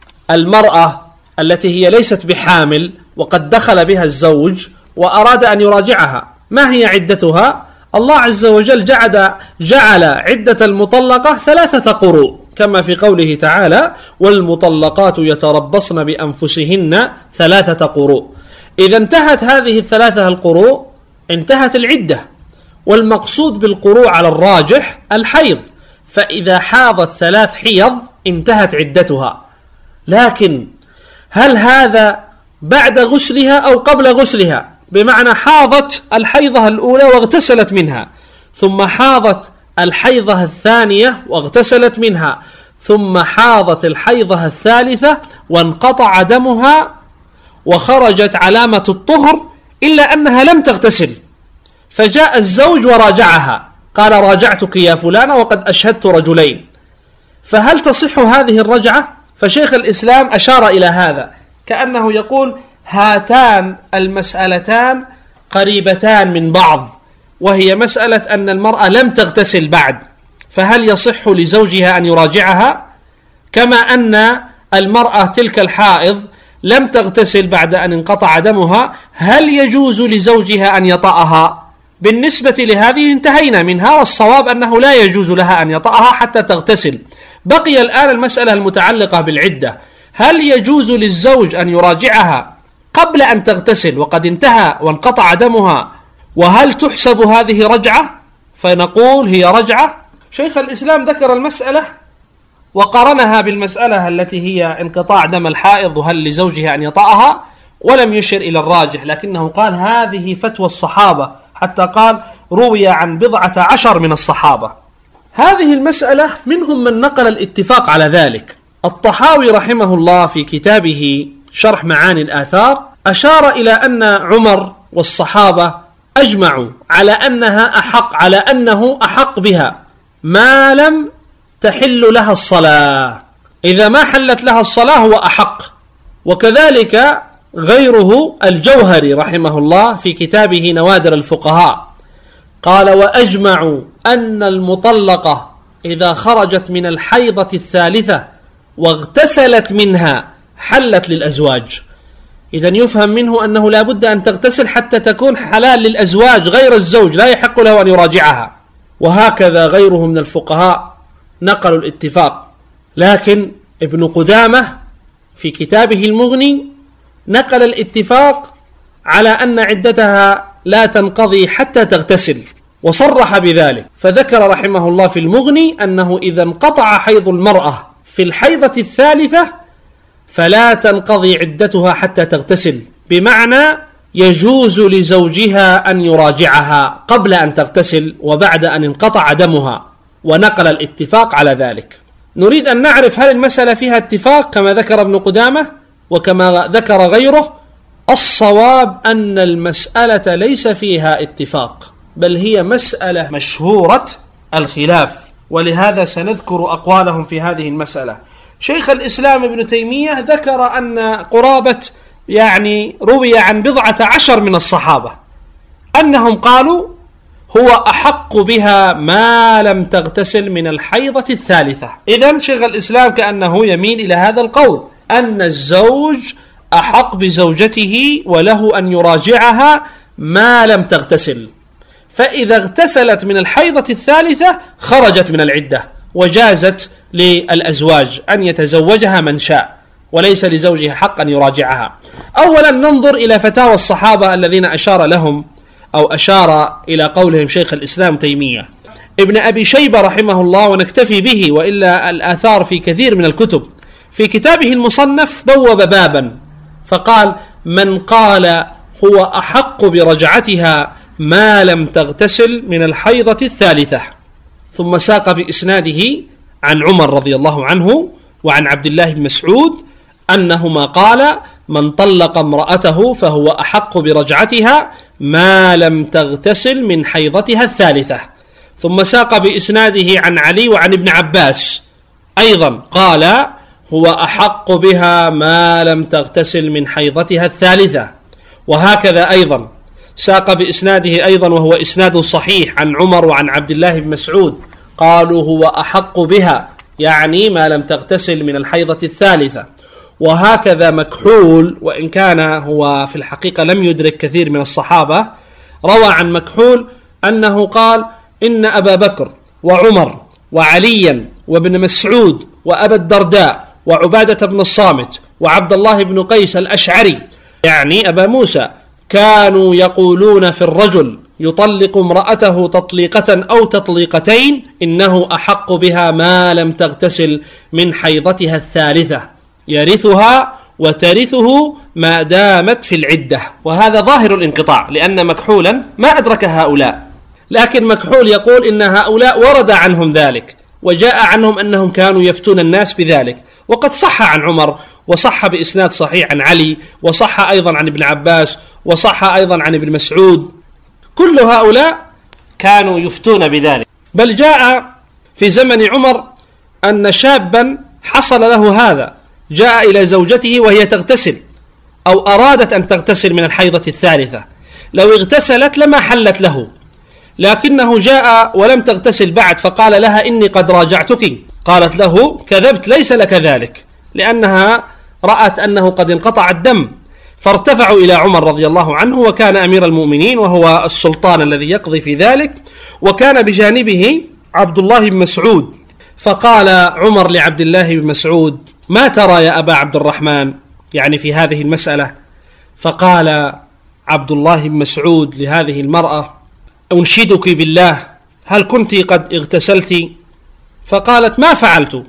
المرأة التي هي ليست بحامل وقد دخل بها الزوج وأراد أن يراجعها، ما هي عدتها؟ الله عز وجل جعل عدة المطلقة 3 قروء، كما في قوله تعالى: والمطلقات يتربصن بأنفسهن 3 قروء. إذا انتهت هذه 3 القروء انتهت العدة، والمقصود بالقروء على الراجح الحيض، فإذا حاضت 3 حيض انتهت عدتها. لكن هل هذا بعد غسلها أو قبل غسلها؟ بمعنى حاضت الحيضة الأولى واغتسلت منها، ثم حاضت الحيضة الثانية واغتسلت منها، ثم حاضت الحيضة الثالثة وانقطع دمها وخرجت علامة الطهر إلا أنها لم تغتسل، فجاء الزوج وراجعها، قال: راجعتك يا فلانة وقد أشهدت رجلين. فهل تصح هذه الرجعة؟ فشيخ الإسلام أشار إلى هذا، كأنه يقول: هاتان المسألتان قريبتان من بعض، وهي مسألة أن المرأة لم تغتسل بعد، فهل يصح لزوجها أن يراجعها؟ كما أن المرأة تلك الحائض لم تغتسل بعد أن انقطع دمها، هل يجوز لزوجها أن يطأها؟ بالنسبة لهذه انتهينا منها، والصواب أنه لا يجوز لها أن يطأها حتى تغتسل. بقي الآن المسألة المتعلقة بالعدة، هل يجوز للزوج أن يراجعها قبل أن تغتسل وقد انتهى وانقطع دمها، وهل تحسب هذه رجعة؟ فنقول هي رجعة. شيخ الإسلام ذكر المسألة وقارنها بالمسألة التي هي انقطاع دم الحائض وهل لزوجها أن يطأها، ولم يشر إلى الراجح، لكنه قال هذه فتوى الصحابة، حتى قال: روي عن 14 من الصحابة. هذه المسألة منهم من نقل الاتفاق على ذلك. الطحاوي رحمه الله في كتابه شرح معاني الآثار أشار إلى أن عمر والصحابة أجمعوا على أنه أحق بها ما لم تحل لها الصلاة، إذا ما حلت لها الصلاة هو أحق. وكذلك غيره الجوهري رحمه الله في كتابه نوادر الفقهاء قال: وأجمعوا أن المطلقة إذا خرجت من الحيضة الثالثة واغتسلت منها حلت للأزواج. إذن يفهم منه أنه لا بد أن تغتسل حتى تكون حلال للأزواج، غير الزوج لا يحق له أن يراجعها. وهكذا غيره من الفقهاء نقلوا الاتفاق. لكن ابن قدامة في كتابه المغني نقل الاتفاق على أن عدتها لا تنقضي حتى تغتسل، وصرح بذلك، فذكر رحمه الله في المغني أنه إذا انقطع حيض المرأة في الحيضة الثالثة فلا تنقضي عدتها حتى تغتسل، بمعنى يجوز لزوجها أن يراجعها قبل أن تغتسل وبعد أن انقطع دمها، ونقل الاتفاق على ذلك. نريد أن نعرف هل المسألة فيها اتفاق كما ذكر ابن قدامة وكما ذكر غيره. الصواب أن المسألة ليس فيها اتفاق، بل هي مسألة مشهورة الخلاف، ولهذا سنذكر أقوالهم في هذه المسألة. شيخ الإسلام ابن تيمية ذكر أن قرابة روي عن 14 من الصحابة أنهم قالوا هو أحق بها ما لم تغتسل من الحيضة الثالثة. إذن شيخ الإسلام كأنه يميل إلى هذا القول، أن الزوج أحق بزوجته وله أن يراجعها ما لم تغتسل، فإذا اغتسلت من الحيضة الثالثة خرجت من العدة، وجازت للأزواج أن يتزوجها من شاء، وليس لزوجها حق أن يراجعها. أولا ننظر إلى فتاوى الصحابة الذين أشار لهم أو أشار إلى قولهم شيخ الإسلام تيمية. ابن أبي شيبة رحمه الله، ونكتفي به وإلا الآثار في كثير من الكتب، في كتابه المصنف بوب بابا فقال: من قال هو أحق برجعتها ما لم تغتسل من الحيضة الثالثة. ثم ساق بإسناده عن عمر رضي الله عنه وعن عبد الله بن مسعود أنهما قال: من طلق امرأته فهو أحق برجعتها ما لم تغتسل من حيضتها الثالثة. ثم ساق بإسناده عن علي وعن ابن عباس أيضا قال: هو أحق بها ما لم تغتسل من حيضتها الثالثة. وهكذا أيضا ساق بإسناده أيضا وهو إسناد صحيح عن عمر وعن عبد الله بن مسعود قالوا: هو أحق بها يعني ما لم تغتسل من الحيضة الثالثة. وهكذا مكحول، وإن كان هو في الحقيقة لم يدرك كثير من الصحابة، روى عن مكحول أنه قال: إن أبا بكر وعمر وعليا وابن مسعود وأبا الدرداء وعبادة بن الصامت وعبد الله بن قيس الأشعري يعني أبا موسى كانوا يقولون في الرجل يطلق امرأته تطليقة أو تطليقتين إنه أحق بها ما لم تغتسل من حيضتها الثالثة، يرثها وترثه ما دامت في العدة. وهذا ظاهر الانقطاع، لأن مكحولا ما أدرك هؤلاء، لكن مكحول يقول إن هؤلاء ورد عنهم ذلك، وجاء عنهم أنهم كانوا يفتون الناس بذلك. وقد صح عن عمر، وصح بإسناد صحيح عن علي، وصح أيضا عن ابن عباس، وصح أيضا عن ابن مسعود. كل هؤلاء كانوا يفتون بذلك. بل جاء في زمن عمر أن شابا حصل له هذا، جاء إلى زوجته وهي تغتسل أو أرادت أن تغتسل من الحيضة الثالثة، لو اغتسلت لما حلت له، لكنه جاء ولم تغتسل بعد فقال لها: إني قد راجعتك. قالت له: كذبت، ليس لك ذلك، لأنها رأت أنه قد انقطع الدم. فارتفعوا إلى عمر رضي الله عنه، وكان أمير المؤمنين وهو السلطان الذي يقضي في ذلك، وكان بجانبه عبد الله بن مسعود. فقال عمر لعبد الله بن مسعود: ما ترى يا أبا عبد الرحمن يعني في هذه المسألة؟ فقال عبد الله بن مسعود لهذه المرأة: أنشدك بالله، هل كنت قد اغتسلت؟ فقالت: ما فعلت.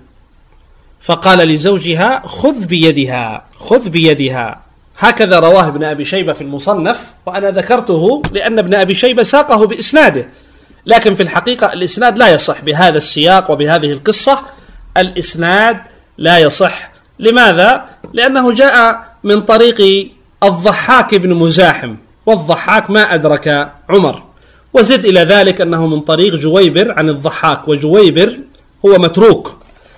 فقال لزوجها: خذ بيدها، خذ بيدها. هكذا رواه ابن أبي شيبة في المصنف، وأنا ذكرته لأن ابن أبي شيبة ساقه بإسناده، لكن في الحقيقة الإسناد لا يصح بهذا السياق وبهذه القصة. الإسناد لا يصح. لماذا؟ لأنه جاء من طريق الضحاك بن مزاحم، والضحاك ما أدرك عمر. وزد إلى ذلك أنه من طريق جويبر عن الضحاك، وجويبر هو متروك،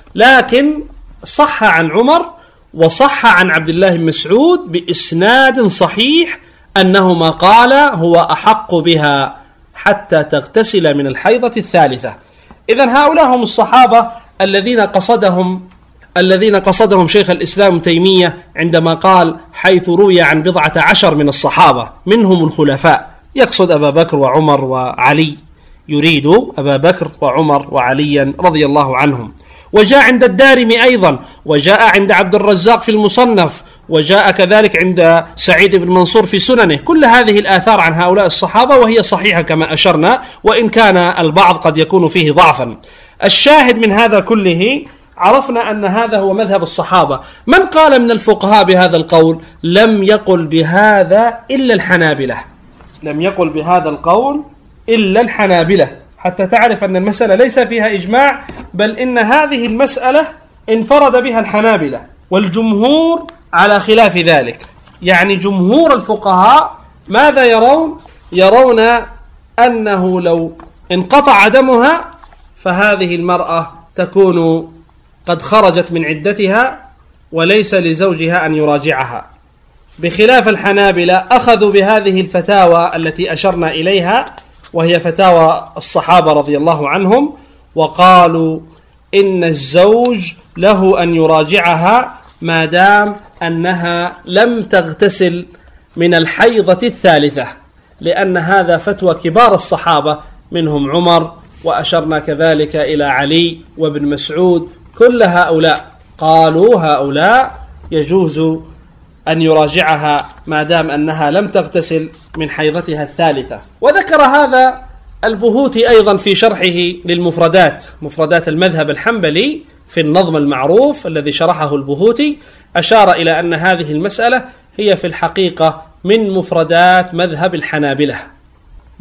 لكن صح عن عمر وصح عن عبد الله بن مسعود بإسناد صحيح أنهما قال: هو أحق بها حتى تغتسل من الحيضة الثالثة. إذن هؤلاء هم الصحابة الذين قصدهم شيخ الإسلام تيمية عندما قال: حيث روي عن 14 من الصحابة منهم الخلفاء، يقصد أبا بكر وعمر وعلي، يريد أبا بكر وعمر وعليا رضي الله عنهم. وجاء عند الدارمي أيضا، وجاء عند عبد الرزاق في المصنف، وجاء كذلك عند سعيد بن منصور في سننه. كل هذه الآثار عن هؤلاء الصحابة وهي صحيحة كما أشرنا، وإن كان البعض قد يكون فيه ضعفا. الشاهد من هذا كله عرفنا أن هذا هو مذهب الصحابة. من قال من الفقهاء بهذا القول؟ لم يقل بهذا إلا الحنابلة، لم يقل بهذا القول إلا الحنابلة، حتى تعرف أن المسألة ليس فيها إجماع، بل إن هذه المسألة انفرد بها الحنابلة، والجمهور على خلاف ذلك. يعني جمهور الفقهاء ماذا يرون؟ يرون أنه لو انقطع دمها فهذه المرأة تكون قد خرجت من عدتها وليس لزوجها أن يراجعها، بخلاف الحنابلة أخذوا بهذه الفتاوى التي أشرنا إليها، وهي فتاوى الصحابة رضي الله عنهم، وقالوا إن الزوج له أن يراجعها ما دام أنها لم تغتسل من الحيضة الثالثة، لأن هذا فتوى كبار الصحابة منهم عمر، وأشرنا كذلك إلى علي وابن مسعود. كل هؤلاء قالوا هؤلاء يجوز أن يراجعها ما دام أنها لم تغتسل من حيضتها الثالثة. وذكر هذا البهوتي أيضا في شرحه للمفردات، مفردات المذهب الحنبلي في النظم المعروف الذي شرحه البهوتي، أشار إلى أن هذه المسألة هي في الحقيقة من مفردات مذهب الحنابلة.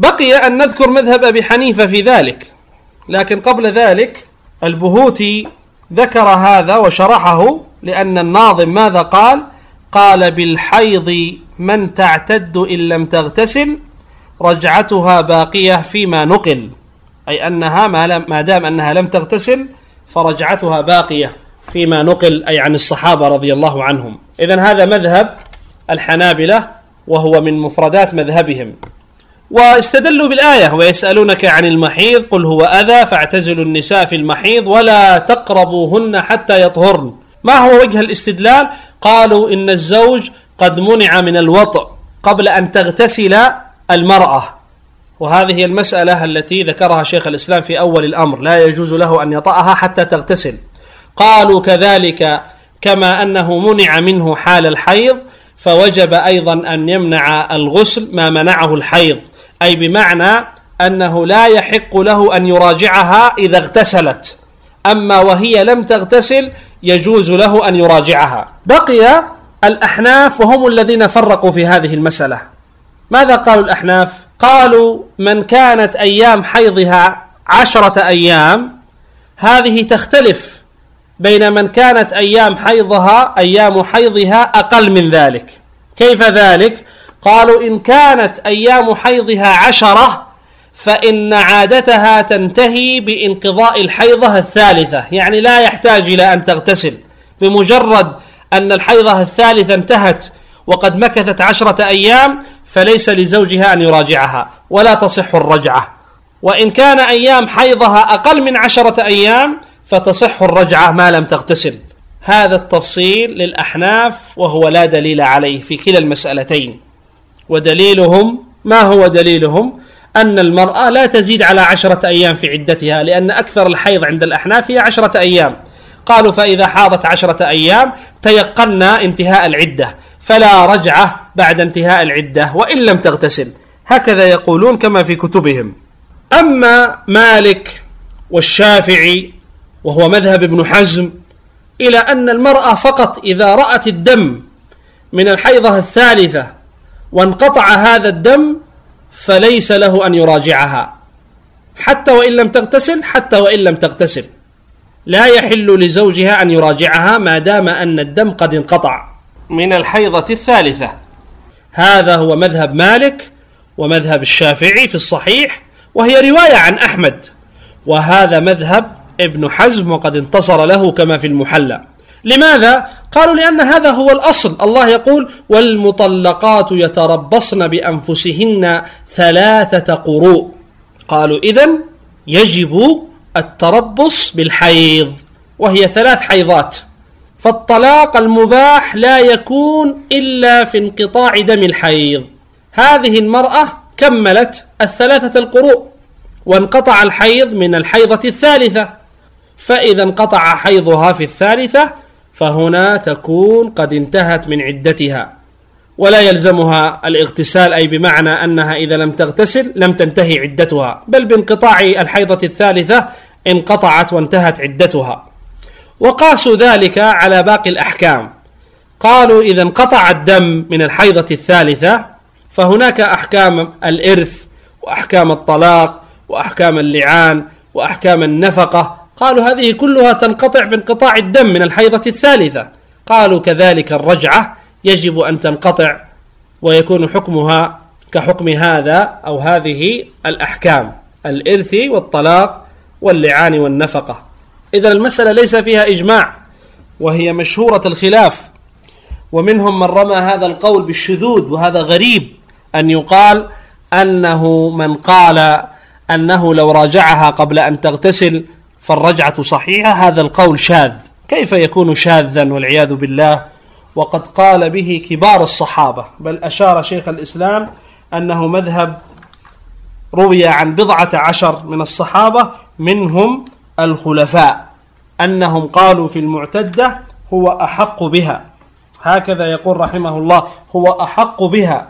بقي أن نذكر مذهب أبي حنيفة في ذلك، لكن قبل ذلك البهوتي ذكر هذا وشرحه، لأن الناظم ماذا قال؟ قال: بالحيض من تعتد إن لم تغتسل رجعتها باقية فيما نقل، أي أنها ما دام أنها لم تغتسل فرجعتها باقية فيما نقل، أي عن الصحابة رضي الله عنهم. إذن هذا مذهب الحنابلة وهو من مفردات مذهبهم. واستدلوا بالآية: ويسألونك عن المحيض قل هو أذى فاعتزلوا النساء في المحيض ولا تقربوهن حتى يطهرن. ما هو وجه الاستدلال؟ قالوا إن الزوج قد منع من الوطء قبل أن تغتسل المرأة، وهذه هي المسألة التي ذكرها شيخ الإسلام في أول الأمر، لا يجوز له أن يطأها حتى تغتسل. قالوا كذلك كما أنه منع منه حال الحيض فوجب أيضا أن يمنع الغسل ما منعه الحيض، أي بمعنى أنه لا يحق له أن يراجعها إذا اغتسلت، أما وهي لم تغتسل يجوز له أن يراجعها. بقي الأحناف وهم الذين فرقوا في هذه المسألة. ماذا قالوا الأحناف؟ قالوا من كانت أيام حيضها 10 أيام هذه تختلف بين من كانت أيام حيضها أقل من ذلك. كيف ذلك؟ قالوا إن كانت أيام حيضها 10 فإن عادتها تنتهي بانقضاء الحيضة الثالثة، يعني لا يحتاج إلى أن تغتسل، بمجرد أن الحيضة الثالثة انتهت وقد مكثت 10 أيام فليس لزوجها أن يراجعها ولا تصح الرجعة. وإن كان أيام حيضها أقل من 10 أيام فتصح الرجعة ما لم تغتسل. هذا التفصيل للأحناف وهو لا دليل عليه في كلا المسألتين. ودليلهم ما هو دليلهم؟ أن المرأة لا تزيد على 10 أيام في عدتها، لأن أكثر الحيض عند الأحناف هي 10 أيام. قالوا فإذا حاضت 10 أيام تيقنا انتهاء العدة فلا رجعة بعد انتهاء العدة وإن لم تغتسل، هكذا يقولون كما في كتبهم. أما مالك والشافعي وهو مذهب ابن حزم إلى أن المرأة فقط إذا رأت الدم من الحيضة الثالثة وانقطع هذا الدم فليس له أن يراجعها حتى وإن لم تغتسل، لا يحل لزوجها أن يراجعها ما دام أن الدم قد انقطع من الحيضة الثالثة. هذا هو مذهب مالك ومذهب الشافعي في الصحيح، وهي رواية عن أحمد، وهذا مذهب ابن حزم وقد انتصر له كما في المحلى. لماذا؟ قالوا لأن هذا هو الأصل. الله يقول والمطلقات يتربصن بأنفسهن 3 قروء. قالوا إذن يجب التربص بالحيض وهي 3 حيضات، فالطلاق المباح لا يكون إلا في انقطاع دم الحيض. هذه المرأة كملت 3 القروء وانقطع الحيض من الحيضة الثالثة، فإذا انقطع حيضها في الثالثة فهنا تكون قد انتهت من عدتها ولا يلزمها الاغتسال، أي بمعنى أنها إذا لم تغتسل لم تنتهي عدتها، بل بانقطاع الحيضة الثالثة انقطعت وانتهت عدتها. وقاسوا ذلك على باقي الأحكام. قالوا إذا انقطع الدم من الحيضة الثالثة فهناك أحكام الإرث وأحكام الطلاق وأحكام اللعان وأحكام النفقة، قالوا هذه كلها تنقطع بانقطاع الدم من الحيضة الثالثة. قالوا كذلك الرجعة يجب أن تنقطع ويكون حكمها كحكم هذا أو هذه الأحكام الإرث والطلاق واللعان والنفقة. إذا المسألة ليس فيها إجماع وهي مشهورة الخلاف، ومنهم من رمى هذا القول بالشذوذ، وهذا غريب أن يقال أنه من قال أنه لو راجعها قبل أن تغتسل فالرجعة صحيحة، هذا القول شاذ. كيف يكون شاذا والعياذ بالله وقد قال به كبار الصحابة؟ بل أشار شيخ الإسلام أنه مذهب روي عن 14 من الصحابة منهم الخلفاء أنهم قالوا في المعتدة هو أحق بها، هكذا يقول رحمه الله، هو أحق بها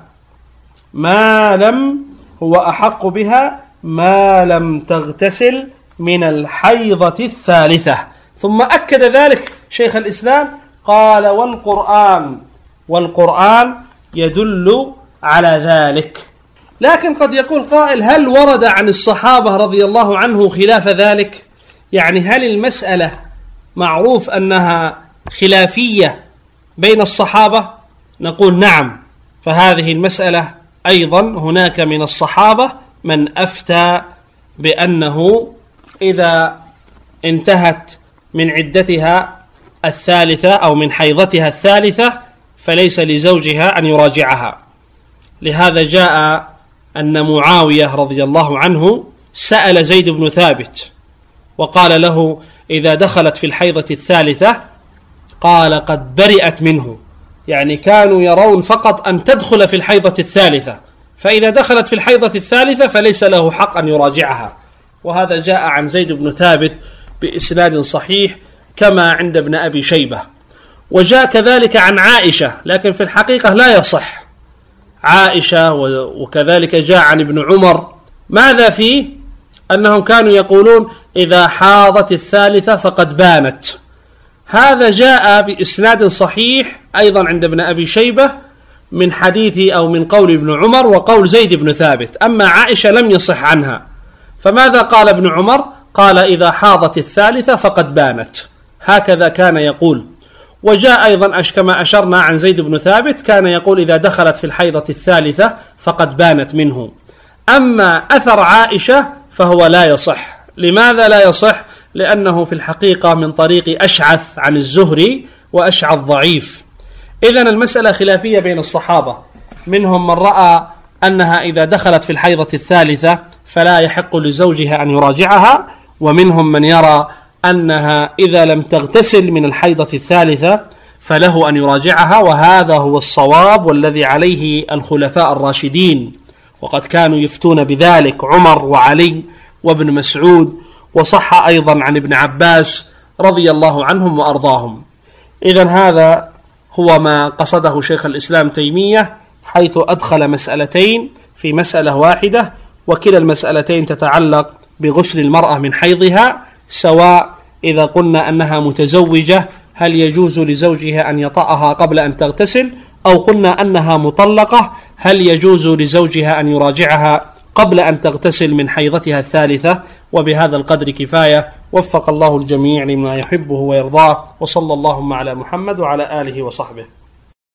ما لم تغتسل من الحيضة الثالثة. ثم أكد ذلك شيخ الإسلام قال والقرآن يدل على ذلك. لكن قد يقول قائل: هل ورد عن الصحابة رضي الله عنه خلاف ذلك؟ يعني هل المسألة معروف أنها خلافية بين الصحابة؟ نقول نعم، فهذه المسألة أيضا هناك من الصحابة من أفتى بأنه إذا انتهت من عدتها الثالثة أو من حيضتها الثالثة فليس لزوجها أن يراجعها. لهذا جاء أن معاوية رضي الله عنه سأل زيد بن ثابت وقال له: إذا دخلت في الحيضة الثالثة، قال: قد برئت منه. يعني كانوا يرون فقط أن تدخل في الحيضة الثالثة، فإذا دخلت في الحيضة الثالثة فليس له حق أن يراجعها. وهذا جاء عن زيد بن ثابت بإسناد صحيح كما عند ابن أبي شيبة. وجاء كذلك عن عائشة، لكن في الحقيقة لا يصح. عائشة وكذلك جاء عن ابن عمر. ماذا فيه؟ أنهم كانوا يقولون: إذا حاضت الثالثة فقد بانت. هذا جاء بإسناد صحيح أيضا عند ابن أبي شيبة من حديث أو من قول ابن عمر وقول زيد بن ثابت. أما عائشة لم يصح عنها. فماذا قال ابن عمر؟ قال: إذا حاضت الثالثة فقد بانت. هكذا كان يقول. وجاء أيضا كما أشرنا عن زيد بن ثابت كان يقول: إذا دخلت في الحيضة الثالثة فقد بانت منه. أما أثر عائشة فهو لا يصح. لماذا لا يصح؟ لأنه في الحقيقة من طريق أشعث عن الزهري، وأشعث ضعيف. إذن المسألة خلافية بين الصحابة، منهم من رأى أنها إذا دخلت في الحيضة الثالثة فلا يحق لزوجها أن يراجعها، ومنهم من يرى أنها إذا لم تغتسل من الحيضة الثالثة فله أن يراجعها. وهذا هو الصواب والذي عليه الخلفاء الراشدين، وقد كانوا يفتون بذلك عمر وعلي وابن مسعود، وصح أيضا عن ابن عباس رضي الله عنهم وأرضاهم. إذن هذا هو ما قصده شيخ الإسلام تيمية، حيث أدخل مسألتين في مسألة واحدة، وكلا المسألتين تتعلق بغسل المرأة من حيضها، سواء إذا قلنا أنها متزوجة هل يجوز لزوجها أن يطأها قبل أن تغتسل، أو قلنا أنها مطلقة هل يجوز لزوجها أن يراجعها قبل أن تغتسل من حيضتها الثالثة. وبهذا القدر كفاية. وفق الله الجميع لما يحبه ويرضاه، وصلى اللهم على محمد وعلى آله وصحبه.